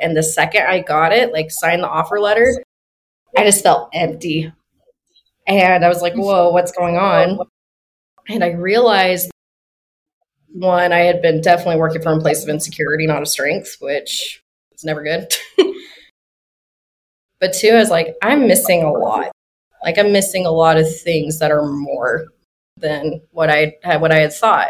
And the second I got it, like signed the offer letter, I just felt empty. And I was like, whoa, what's going on? And I realized, one, I had been definitely working from a place of insecurity, not a strength, which is never good. But two, I was like, I'm missing a lot. Like I'm missing a lot of things that are more than what I had thought.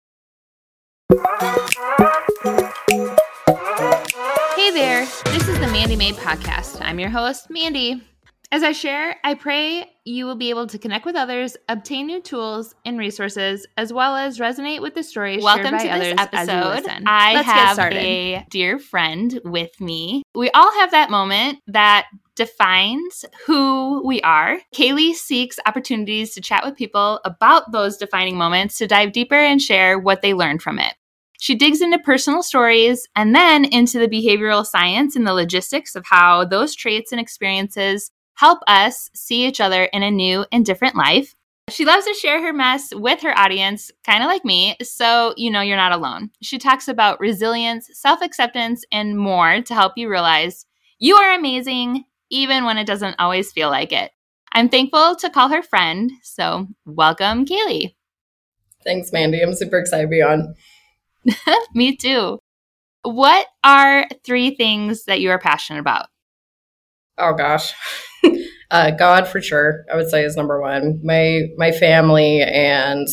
Hey there, this is the Mandy Made Podcast. I'm your host, Mandy. As I share, I pray you will be able to connect with others, obtain new tools and resources, as well as resonate with the stories shared by others as you listen. Let's get started. A dear friend with me. We all have that moment that defines who we are. Kaylee seeks opportunities to chat with people about those defining moments to dive deeper and share what they learned from it. She digs into personal stories and then into the behavioral science and the logistics of how those traits and experiences help us see each other in a new and different life. She loves to share her mess with her audience, kind of like me, so you know you're not alone. She talks about resilience, self-acceptance, and more to help you realize you are amazing, even when it doesn't always feel like it. I'm thankful to call her friend, so welcome, Kaylee. Thanks, Mandy. I'm super excited to be on. Me too. What are 3 things that you are passionate about? Oh gosh. God for sure, I would say is number one. My family, and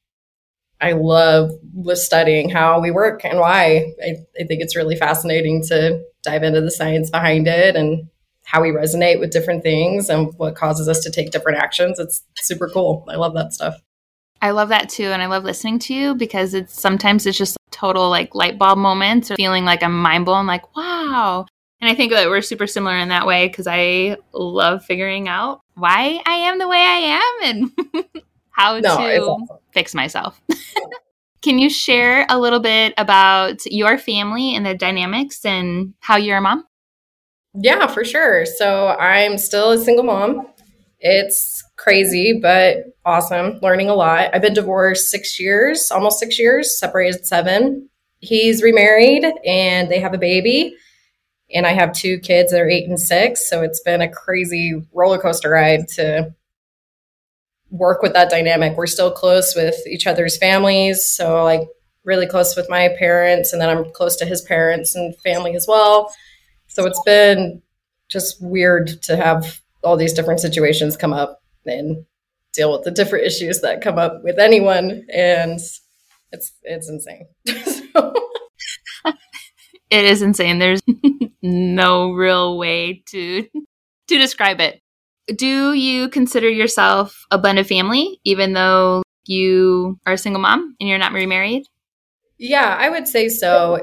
I love studying how we work and why. I think it's really fascinating to dive into the science behind it and how we resonate with different things and what causes us to take different actions. It's super cool. I love that stuff. I love that too. And I love listening to you because sometimes it's just total like light bulb moments or feeling like I'm mind blown, like, wow. And I think that we're super similar in that way because I love figuring out why I am the way I am and how to fix myself. Can you share a little bit about your family and the dynamics and how you're a mom? Yeah, for sure. So I'm still a single mom. It's crazy, but awesome. Learning a lot. I've been divorced 6 years, almost 6 years, separated 7. He's remarried and they have a baby. And I have 2 kids that are 8 and 6. So it's been a crazy roller coaster ride to work with that dynamic. We're still close with each other's families. So like really close with my parents. And then I'm close to his parents and family as well. So it's been just weird to have all these different situations come up and deal with the different issues that come up with anyone. And it's insane. It is insane. There's no real way to describe it. Do you consider yourself a blended family, even though you are a single mom and you're not remarried? Yeah, I would say so.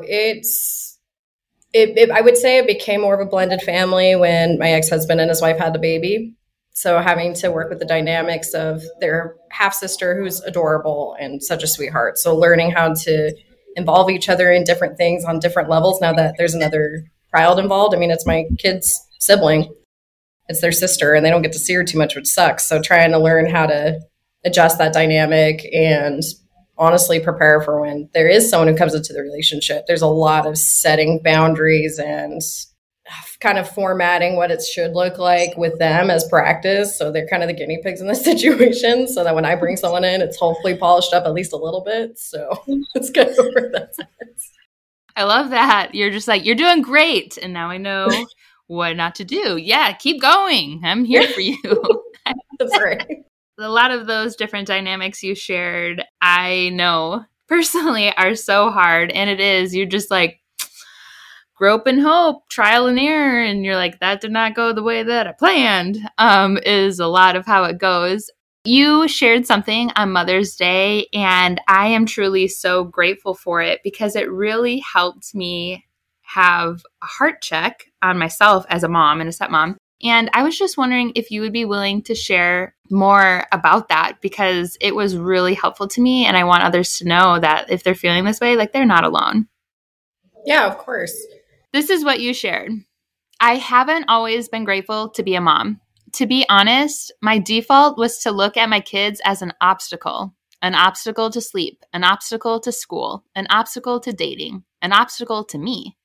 I would say it became more of a blended family when my ex-husband and his wife had the baby. So having to work with the dynamics of their half-sister who's adorable and such a sweetheart. So learning how to involve each other in different things on different levels now that there's another child involved. I mean, it's my kid's sibling. It's their sister and they don't get to see her too much, which sucks. So trying to learn how to adjust that dynamic and honestly prepare for when there is someone who comes into the relationship. There's a lot of setting boundaries and kind of formatting what it should look like with them as practice. So they're kind of the guinea pigs in this situation so that when I bring someone in, it's hopefully polished up at least a little bit. So it's good for that sense. I love that. You're just like, you're doing great. And now I know what not to do. Yeah, keep going. I'm here for you. That's right. A lot of those different dynamics you shared, I know personally are so hard. And it is, you're just like, grope and hope, trial and error. And you're like, that did not go the way that I planned, is a lot of how it goes. You shared something on Mother's Day, and I am truly so grateful for it because it really helped me have a heart check on myself as a mom and a stepmom. And I was just wondering if you would be willing to share more about that because it was really helpful to me. And I want others to know that if they're feeling this way, like they're not alone. Yeah, of course. This is what you shared. I haven't always been grateful to be a mom. To be honest, my default was to look at my kids as an obstacle to sleep, an obstacle to school, an obstacle to dating, an obstacle to me.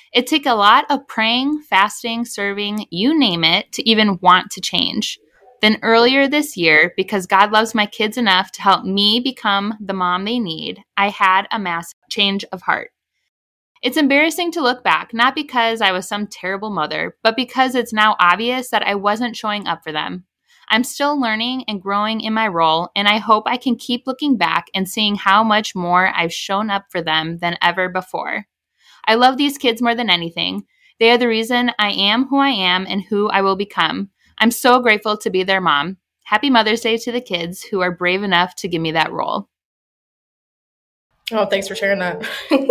It took a lot of praying, fasting, serving, you name it, to even want to change. Then earlier this year, because God loves my kids enough to help me become the mom they need, I had a massive change of heart. It's embarrassing to look back, not because I was some terrible mother, but because it's now obvious that I wasn't showing up for them. I'm still learning and growing in my role, and I hope I can keep looking back and seeing how much more I've shown up for them than ever before. I love these kids more than anything. They are the reason I am who I am and who I will become. I'm so grateful to be their mom. Happy Mother's Day to the kids who are brave enough to give me that role. Oh, thanks for sharing that.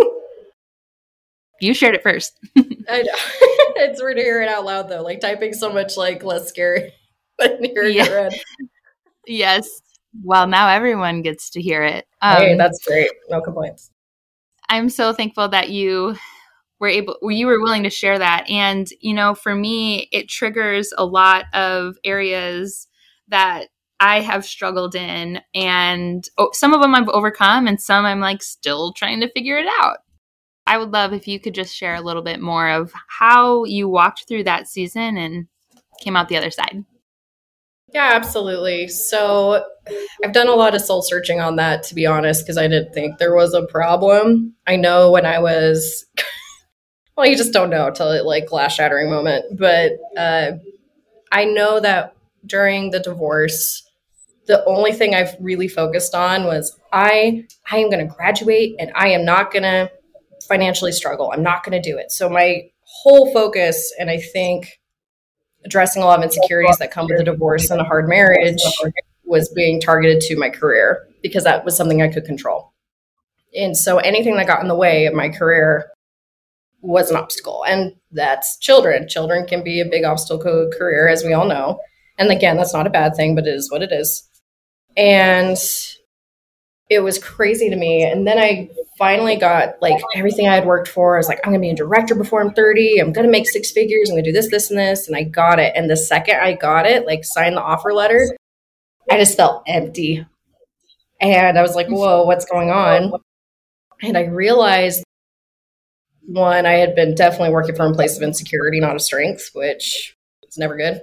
You shared it first. I know. It's weird to hear it out loud, though. Like, typing so much, like, less scary than hearing it read. Yes. Well, now everyone gets to hear it. Hey, that's great. No complaints. I'm so thankful that you were willing to share that. And, for me, it triggers a lot of areas that I have struggled in, and some of them I've overcome and some I'm like still trying to figure it out. I would love if you could just share a little bit more of how you walked through that season and came out the other side. Yeah, absolutely. So I've done a lot of soul searching on that, to be honest, because I didn't think there was a problem. I know when I was, well, you just don't know until it like glass shattering moment. But I know that during the divorce, the only thing I've really focused on was I am going to graduate and I am not going to financially struggle. I'm not going to do it. So my whole focus, and I think addressing a lot of insecurities that come with a divorce and a hard marriage, was being targeted to my career because that was something I could control. And so anything that got in the way of my career was an obstacle. And that's children. Children can be a big obstacle to a career, as we all know. And again, that's not a bad thing, but it is what it is. And it was crazy to me. And then I finally got like everything I had worked for. I was like, I'm going to be a director before I'm 30. I'm going to make 6 figures. I'm going to do this, this, and this. And I got it. And the second I got it, like signed the offer letter, I just felt empty. And I was like, whoa, what's going on? And I realized, one, I had been definitely working from a place of insecurity, not a strength, which is never good.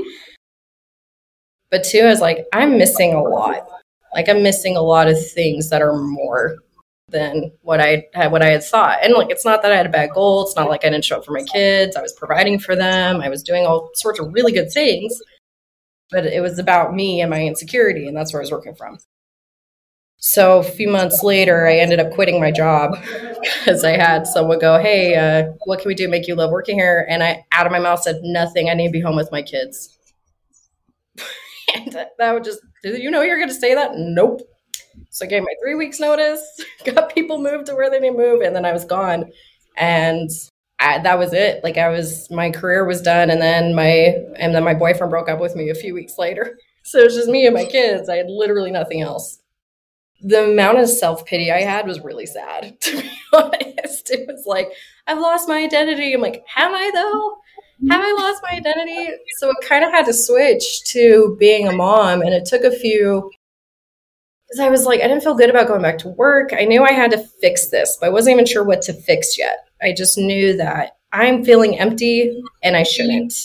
But two, I was like, I'm missing a lot. Like, I'm missing a lot of things that are more than what I had thought. And like, it's not that I had a bad goal. It's not like I didn't show up for my kids. I was providing for them. I was doing all sorts of really good things. But it was about me and my insecurity, and that's where I was working from. So a few months later, I ended up quitting my job because I had someone go, hey, what can we do to make you love working here? And I, out of my mouth, said, nothing. I need to be home with my kids. And that would just, did you know you're going to say that? Nope. So I gave my 3 weeks notice, got people moved to where they need to move, and then I was gone. And that was it. Like, my career was done. And then my boyfriend broke up with me a few weeks later. So it was just me and my kids. I had literally nothing else. The amount of self-pity I had was really sad, to be honest. It was like, I've lost my identity. I'm like, have I though? Have I lost my identity? So it kind of had to switch to being a mom. And it took a few, because I was like, I didn't feel good about going back to work. I knew I had to fix this, but I wasn't even sure what to fix yet. I just knew that I'm feeling empty and I shouldn't.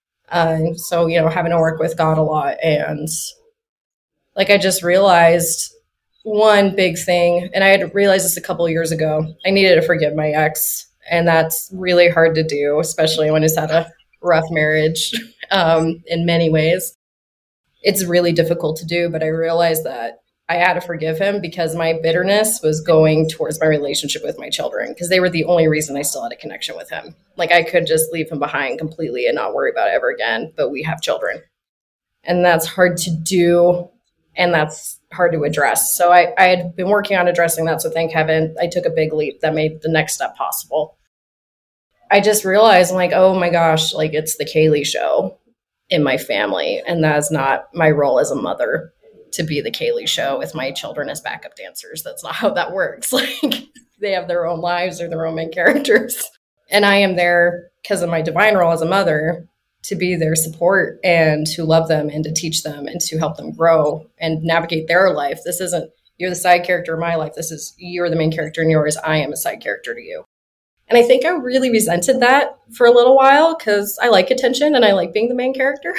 So, having to work with God a lot. And like, I just realized one big thing, and I had realized this a couple of years ago, I needed to forgive my ex. And that's really hard to do, especially when he's had a rough marriage in many ways. It's really difficult to do, but I realized that I had to forgive him because my bitterness was going towards my relationship with my children, because they were the only reason I still had a connection with him. Like, I could just leave him behind completely and not worry about it ever again, but we have children. And that's hard to do, and that's hard to address. So I had been working on addressing that, so thank heaven I took a big leap that made the next step possible. I just realized, I'm like, oh my gosh, like, it's the Kaylee show in my family. And that's not my role as a mother, to be the Kaylee show with my children as backup dancers. That's not how that works. Like, they have their own lives, they're their own main characters. And I am there because of my divine role as a mother to be their support and to love them and to teach them and to help them grow and navigate their life. This isn't, you're the side character of my life. This is, you're the main character in yours. I am a side character to you. And I think I really resented that for a little while because I like attention and I like being the main character.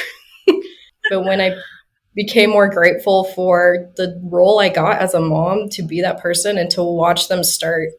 But when I became more grateful for the role I got as a mom to be that person and to watch them start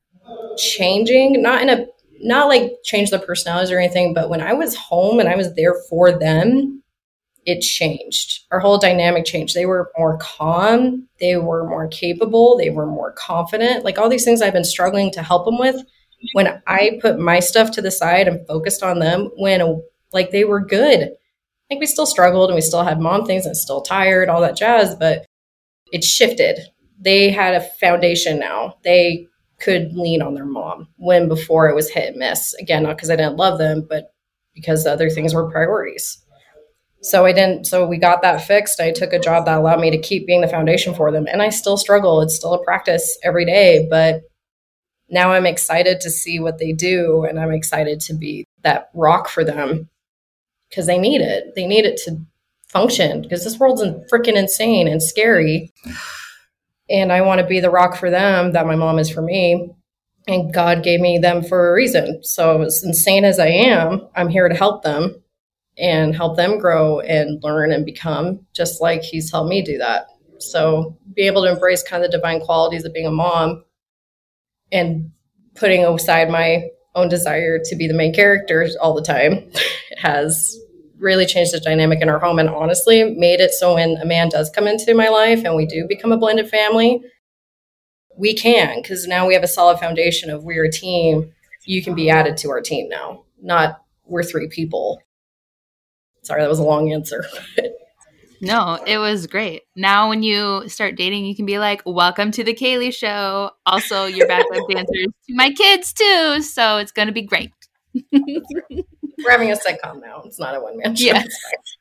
changing, not like change their personalities or anything, but when I was home and I was there for them, it changed. Our whole dynamic changed. They were more calm. They were more capable. They were more confident. Like all these things I've been struggling to help them with. When I put my stuff to the side and focused on them, when like they were good. Like we still struggled and we still had mom things and still tired, all that jazz, but it shifted. They had a foundation now. They could lean on their mom when before it was hit and miss. Again, not because I didn't love them, but because the other things were priorities. So we got that fixed. I took a job that allowed me to keep being the foundation for them. And I still struggle. It's still a practice every day, but now I'm excited to see what they do. And I'm excited to be that rock for them because they need it. They need it to function because this world's freaking insane and scary. And I want to be the rock for them that my mom is for me. And God gave me them for a reason. So as insane as I am, I'm here to help them and help them grow and learn and become just like he's helped me do that. So be able to embrace kind of the divine qualities of being a mom and putting aside my own desire to be the main character all the time has really changed the dynamic in our home and honestly made it so when a man does come into my life and we do become a blended family, we can, because now we have a solid foundation of we're a team. You can be added to our team now, not we're three people. Sorry, that was a long answer. No, it was great. Now when you start dating, you can be like, welcome to the Kaylee show. Also, you're backup dancers to my kids too. So it's going to be great. We're having a sitcom now. It's not a one-man show. Yeah.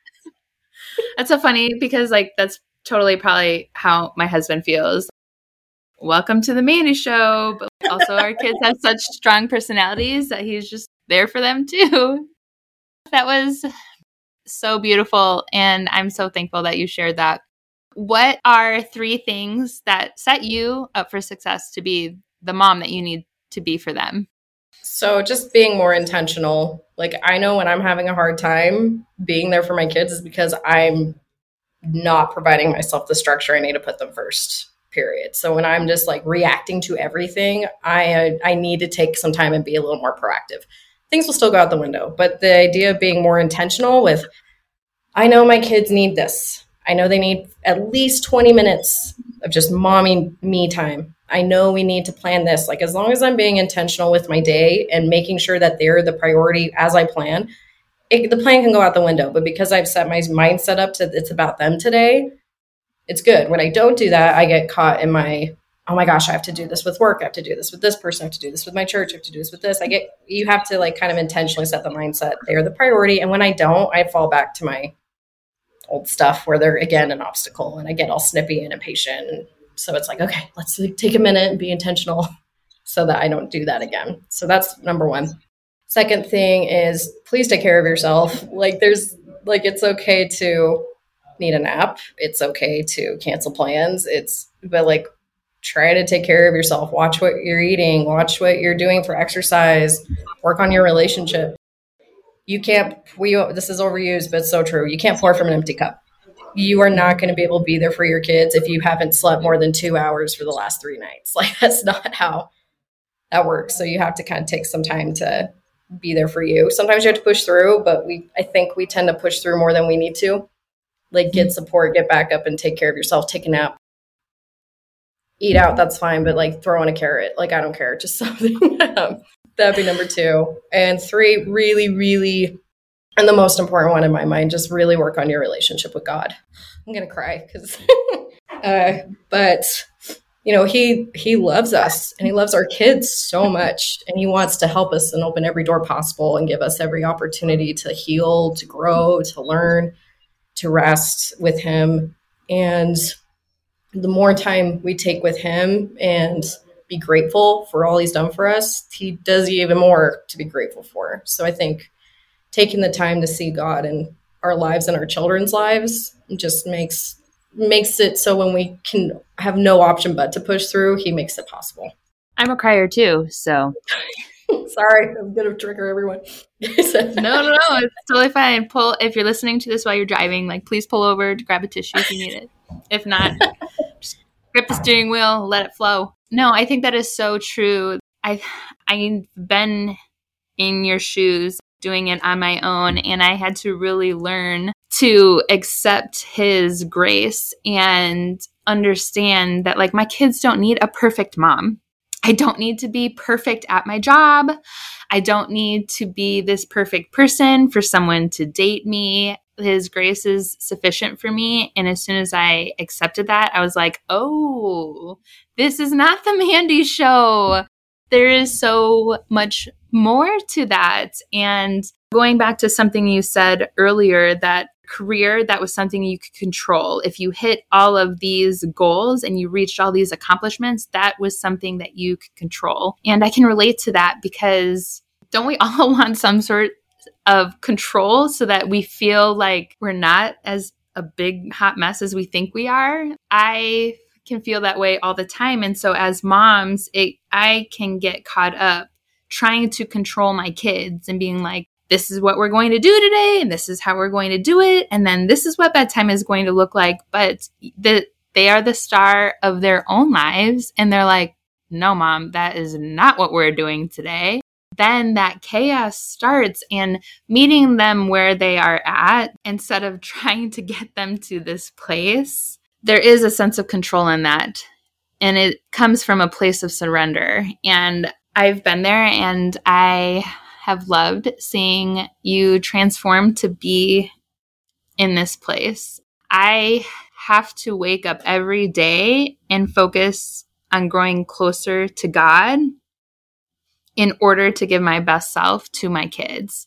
That's so funny because like that's totally probably how my husband feels. Welcome to the Mandy show. But also our kids have such strong personalities that he's just there for them too. That was so beautiful. And I'm so thankful that you shared that. What are 3 things that set you up for success to be the mom that you need to be for them? So just being more intentional. Like I know when I'm having a hard time being there for my kids is because I'm not providing myself the structure I need to put them first, period. So when I'm just like reacting to everything, I need to take some time and be a little more proactive. Things will still go out the window, but the idea of being more intentional with, I know my kids need this. I know they need at least 20 minutes of just mommy me time. I know we need to plan this. Like as long as I'm being intentional with my day and making sure that they're the priority as I plan, the plan can go out the window. But because I've set my mindset up to it's about them today, it's good. When I don't do that, I get caught in my, oh my gosh, I have to do this with work. I have to do this with this person. I have to do this with my church. I have to do this with this. You have to like kind of intentionally set the mindset. They're the priority. And when I don't, I fall back to my old stuff where they're again an obstacle and I get all snippy and impatient. So it's like, okay, let's take a minute and be intentional so that I don't do that again. So that's number 1. Second thing is please take care of yourself. It's okay to need a nap. It's okay to cancel plans. But try to take care of yourself. Watch what you're eating. Watch what you're doing for exercise. Work on your relationship. This is overused, but it's so true. You can't pour from an empty cup. You are not going to be able to be there for your kids if you haven't slept more than 2 hours for the last 3 nights. That's not how that works. So you have to kind of take some time to be there for you. Sometimes you have to push through, but I think we tend to push through more than we need to. Get support, get back up and take care of yourself, take a nap. Eat out, that's fine, but throw in a carrot. I don't care, just something. That'd be number 2. And 3, really, really, and the most important one in my mind, just really work on your relationship with God. I'm going to cry because, but he loves us and he loves our kids so much and he wants to help us and open every door possible and give us every opportunity to heal, to grow, to learn, to rest with him. And the more time we take with him and be grateful for all he's done for us, he does even more to be grateful for. So I think taking the time to see God in our lives and our children's lives just makes it so when we can have no option but to push through, he makes it possible. I'm a crier too, so Sorry, I'm going to trigger everyone. No, it's totally fine. If you're listening to this while you're driving, like please pull over to grab a tissue if you need it. If not, just grip the steering wheel, let it flow. No, I think that is so true. I've been in your shoes doing it on my own, and I had to really learn to accept his grace and understand that like my kids don't need a perfect mom. I don't need to be perfect at my job. I don't need to be this perfect person for someone to date me. His grace is sufficient for me. And as soon as I accepted that, I was like, oh, this is not the Mandy show. There is so much more to that. And going back to something you said earlier, that career, that was something you could control. If you hit all of these goals and you reached all these accomplishments, that was something that you could control. And I can relate to that because don't we all want some sort of control so that we feel like we're not as a big hot mess as we think we are? I can feel that way all the time. And so as moms, I can get caught up trying to control my kids and being like, this is what we're going to do today, and this is how we're going to do it, and then this is what bedtime is going to look like. But they are the star of their own lives, and they're like, no, Mom, that is not what we're doing today. Then that chaos starts, and meeting them where they are at, instead of trying to get them to this place, there is a sense of control in that, and it comes from a place of surrender. And I've been there, and I have loved seeing you transform to be in this place. I have to wake up every day and focus on growing closer to God in order to give my best self to my kids.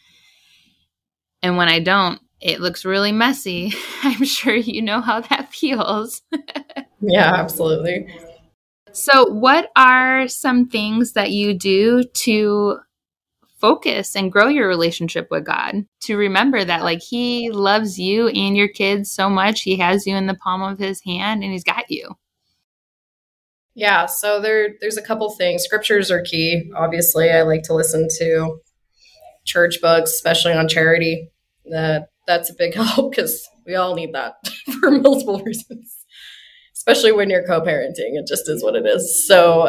And when I don't, it looks really messy. I'm sure you know how that feels. Yeah, absolutely. So what are some things that you do to focus and grow your relationship with God, to remember that like he loves you and your kids so much, he has you in the palm of his hand and he's got you? Yeah, so there's a couple things. Scriptures are key. Obviously, I like to listen to church books, especially on charity. That's a big help because we all need that for multiple reasons, especially when you're co-parenting. It just is what it is. So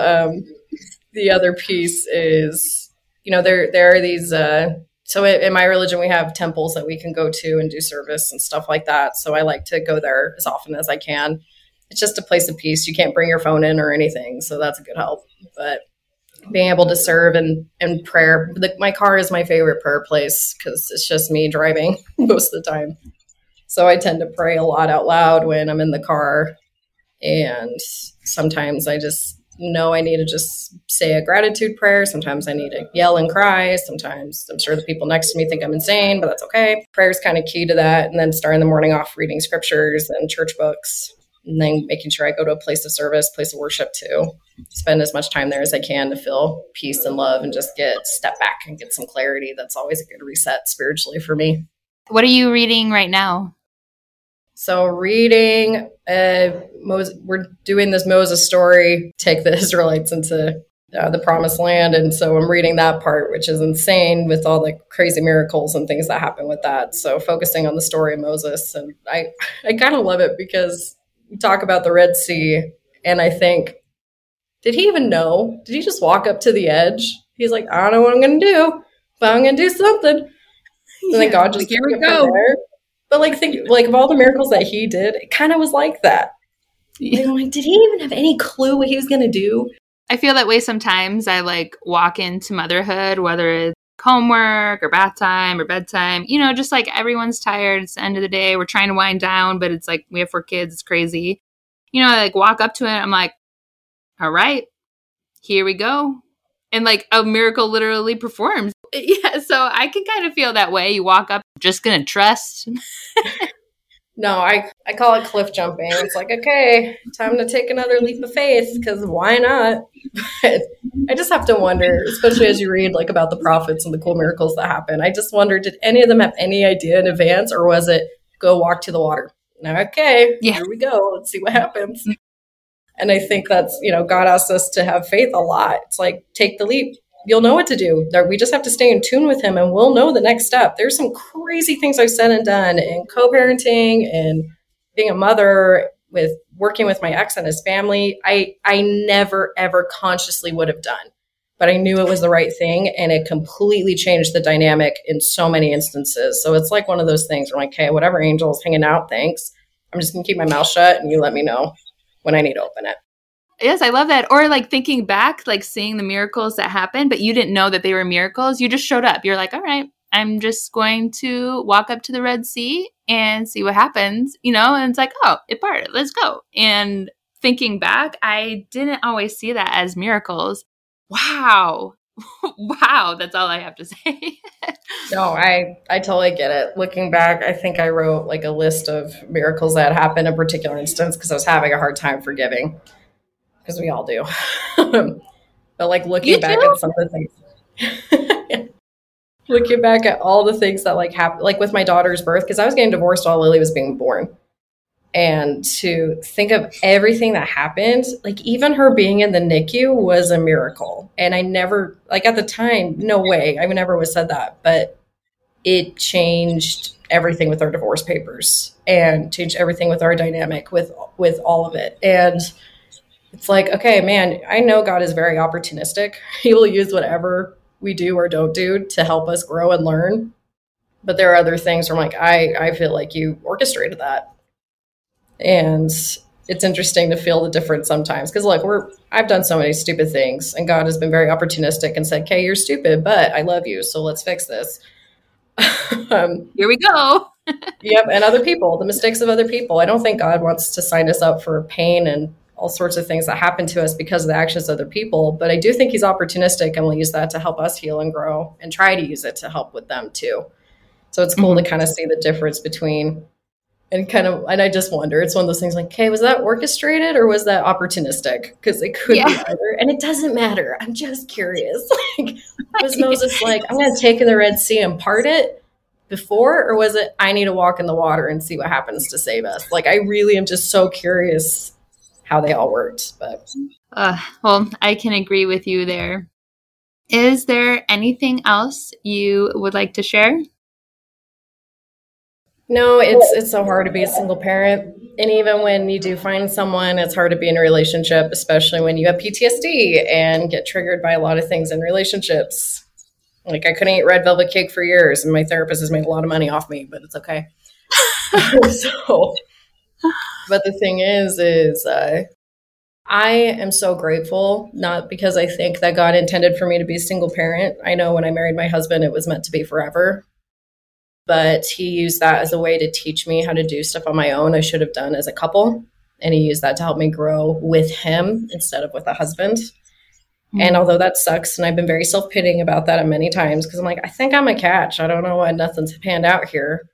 the other piece is, there are these, so in my religion, we have temples that we can go to and do service and stuff like that. So I like to go there as often as I can. It's just a place of peace. You can't bring your phone in or anything. So that's a good help. But being able to serve and prayer, my car is my favorite prayer place because it's just me driving most of the time. So I tend to pray a lot out loud when I'm in the car. And sometimes I just know I need to just say a gratitude prayer. Sometimes I need to yell and cry. Sometimes I'm sure the people next to me think I'm insane, but that's okay. Prayer is kind of key to that. And then starting the morning off reading scriptures and church books, and then making sure I go to a place of service, place of worship too. Spend as much time there as I can to feel peace and love and just step back and get some clarity. That's always a good reset spiritually for me. What are you reading right now? So reading, we're doing this Moses story, take the Israelites into the promised land. And so I'm reading that part, which is insane with all the crazy miracles and things that happen with that. So focusing on the story of Moses. And I kind of love it because we talk about the Red Sea. And I think, did he even know? Did he just walk up to the edge? He's like, I don't know what I'm going to do, but I'm going to do something. And then God just, here we go. There. But think of all the miracles that he did, it kind of was like that. Yeah. Like, did he even have any clue what he was going to do? I feel that way sometimes. I walk into motherhood, whether it's homework or bath time or bedtime, just like everyone's tired. It's the end of the day. We're trying to wind down, but it's like we have 4 kids. It's crazy. I walk up to it. I'm like, all right, here we go. And a miracle literally performs. Yeah, so I can kind of feel that way. You walk up, just going to trust. No, I call it cliff jumping. It's like, okay, time to take another leap of faith because why not? But I just have to wonder, especially as you read about the prophets and the cool miracles that happen. I just wonder, did any of them have any idea in advance, or was it go walk to the water? Okay, Here we go. Let's see what happens. And I think that's, God asks us to have faith a lot. It's like, take the leap, you'll know what to do. We just have to stay in tune with him and we'll know the next step. There's some crazy things I've said and done in co-parenting and being a mother, with working with my ex and his family. I never, ever consciously would have done, but I knew it was the right thing. And it completely changed the dynamic in so many instances. So it's like one of those things where I'm like, hey, whatever, Angel's hanging out, thanks. I'm just going to keep my mouth shut and you let me know when I need to open it. Yes, I love that. Or like thinking back, like seeing the miracles that happened, but you didn't know that they were miracles. You just showed up. You're like, all right, I'm just going to walk up to the Red Sea and see what happens, and it's like, oh, it parted. Let's go. And thinking back, I didn't always see that as miracles. Wow. Wow. That's all I have to say. No, I totally get it. Looking back, I think I wrote like a list of miracles that happened in a particular instance because I was having a hard time forgiving. Because we all do. But like looking back at some of the things, looking back at all the things that like happened, like with my daughter's birth, because I was getting divorced while Lily was being born. And to think of everything that happened, like even her being in the NICU was a miracle. And I never, like at the time, no way, I never would have said that. But it changed everything with our divorce papers and changed everything with our dynamic with all of it. And it's like, okay, man, I know God is very opportunistic. He will use whatever we do or don't do to help us grow and learn. But there are other things where I'm like, I feel like you orchestrated that. And it's interesting to feel the difference sometimes. Because look, I've done so many stupid things and God has been very opportunistic and said, okay, you're stupid, but I love you. So let's fix this. Here we go. Yep. And other people, the mistakes of other people. I don't think God wants to sign us up for pain and all sorts of things that happen to us because of the actions of other people. But I do think he's opportunistic and will use that to help us heal and grow and try to use it to help with them too. So it's cool to kind of see the difference between and I just wonder, it's one of those things like, okay, was that orchestrated or was that opportunistic? Because it could be either. And it doesn't matter. I'm just curious. Like, was Moses like, I'm going to take in the Red Sea and part it before, or was it, I need to walk in the water and see what happens to save us? Like, I really am just so curious how they all worked. But well, I can agree with you there. Is there anything else you would like to share? No, it's so hard to be a single parent. And even when you do find someone, it's hard to be in a relationship, especially when you have PTSD and get triggered by a lot of things in relationships. Like I couldn't eat red velvet cake for years and my therapist has made a lot of money off me, but it's okay. But the thing is I am so grateful, not because I think that God intended for me to be a single parent. I know when I married my husband, it was meant to be forever. But he used that as a way to teach me how to do stuff on my own I should have done as a couple. And he used that to help me grow with him instead of with a husband. Mm-hmm. And although that sucks, and I've been very self-pitying about that many times, because I'm like, I think I'm a catch. I don't know why nothing's panned out here.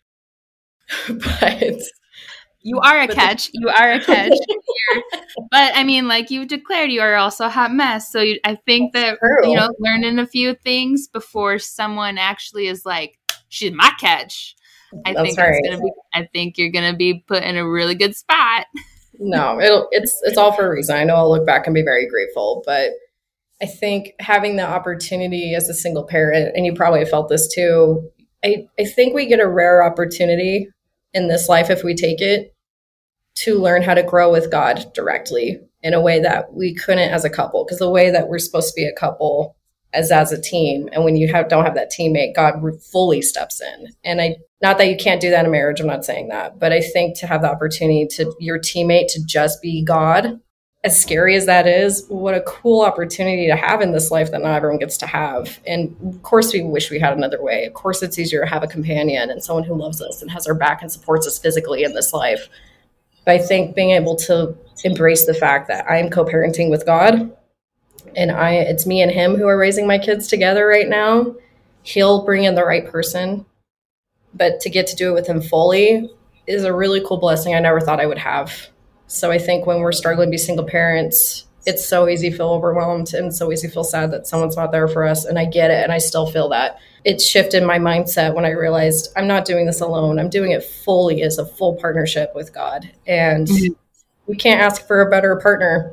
But you are a catch. You are a catch. But I mean, like you declared, you are also a hot mess. So I think that, learning a few things before someone actually is like, she's my catch. I think you're gonna be put in a really good spot. No, it's all for a reason. I know I'll look back and be very grateful, but I think having the opportunity as a single parent, and you probably felt this too, I think we get a rare opportunity in this life if we take it to learn how to grow with God directly in a way that we couldn't as a couple, because the way that we're supposed to be a couple as a team. And when you don't have that teammate, God fully steps in. And not that you can't do that in a marriage, I'm not saying that, but I think to have the opportunity to your teammate to just be God, as scary as that is, what a cool opportunity to have in this life that not everyone gets to have. And of course we wish we had another way. Of course it's easier to have a companion and someone who loves us and has our back and supports us physically in this life. But I think being able to embrace the fact that I am co-parenting with God, and it's me and him who are raising my kids together right now. He'll bring in the right person, but to get to do it with him fully is a really cool blessing I never thought I would have. So I think when we're struggling to be single parents, it's so easy to feel overwhelmed and so easy to feel sad that someone's not there for us. And I get it. And I still feel that. It shifted my mindset when I realized I'm not doing this alone. I'm doing it fully as a full partnership with God. And we can't ask for a better partner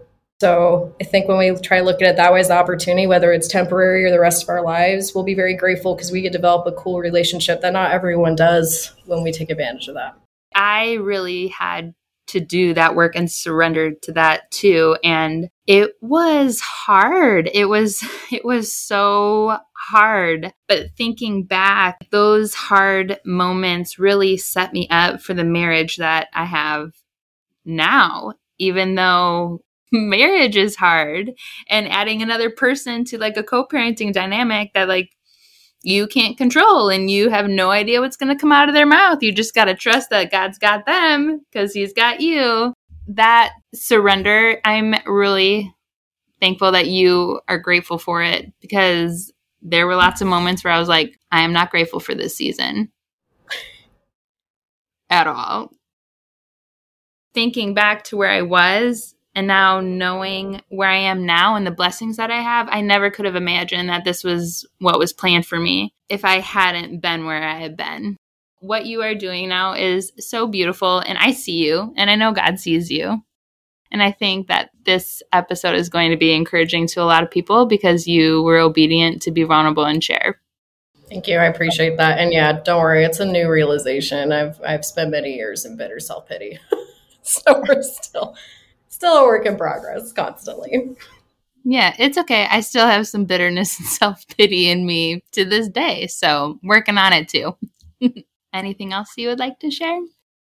So I think when we try to look at it that way as the opportunity, whether it's temporary or the rest of our lives, we'll be very grateful because we get to develop a cool relationship that not everyone does when we take advantage of that. I really had to do that work and surrender to that too. And it was hard. It was so hard. But thinking back, those hard moments really set me up for the marriage that I have now, even though marriage is hard, and adding another person to like a co-parenting dynamic that like you can't control and you have no idea what's going to come out of their mouth. You just got to trust that God's got them because he's got you. That surrender, I'm really thankful that you are grateful for it, because there were lots of moments where I was like, I am not grateful for this season at all. Thinking back to where I was and now knowing where I am now and the blessings that I have, I never could have imagined that this was what was planned for me if I hadn't been where I had been. What you are doing now is so beautiful, and I see you, and I know God sees you. And I think that this episode is going to be encouraging to a lot of people because you were obedient to be vulnerable and share. Thank you. I appreciate that. And yeah, don't worry. It's a new realization. I've spent many years in bitter self-pity. So we're still a work in progress constantly. Yeah, it's okay. I still have some bitterness and self-pity in me to this day. So working on it too. Anything else you would like to share?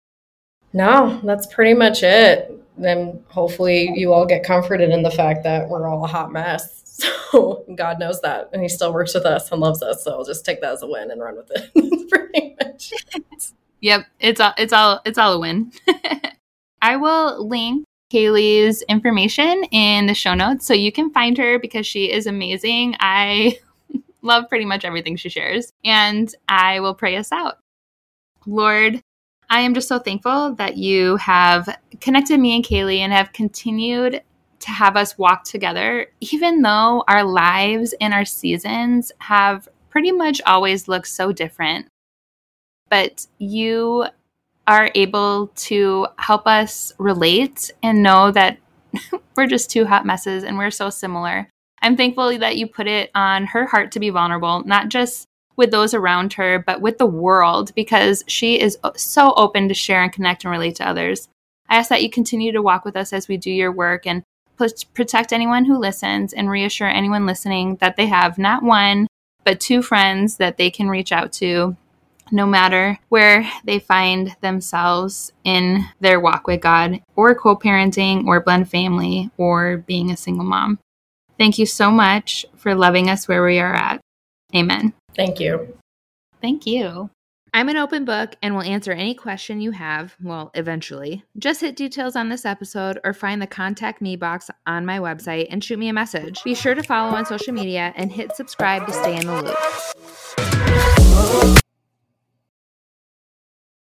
No, that's pretty much it. Then hopefully you all get comforted in the fact that we're all a hot mess. So God knows that. And he still works with us and loves us. So I'll just take that as a win and run with it. That's pretty much it. Yep. It's all a win. I will link Kaylee's information in the show notes so you can find her because she is amazing. I love pretty much everything she shares. And I will pray us out. Lord, I am just so thankful that you have connected me and Kaylee and have continued to have us walk together, even though our lives and our seasons have pretty much always looked so different. But you are able to help us relate and know that we're just two hot messes and we're so similar. I'm thankful that you put it on her heart to be vulnerable, not just with those around her, but with the world, because she is so open to share and connect and relate to others. I ask that you continue to walk with us as we do your work and protect anyone who listens and reassure anyone listening that they have not one, but two friends that they can reach out to, no matter where they find themselves in their walk with God, or co-parenting, or blend family, or being a single mom. Thank you so much for loving us where we are at. Amen. Thank you. Thank you. I'm an open book and will answer any question you have, well, eventually. Just hit details on this episode or find the contact me box on my website and shoot me a message. Be sure to follow on social media and hit subscribe to stay in the loop.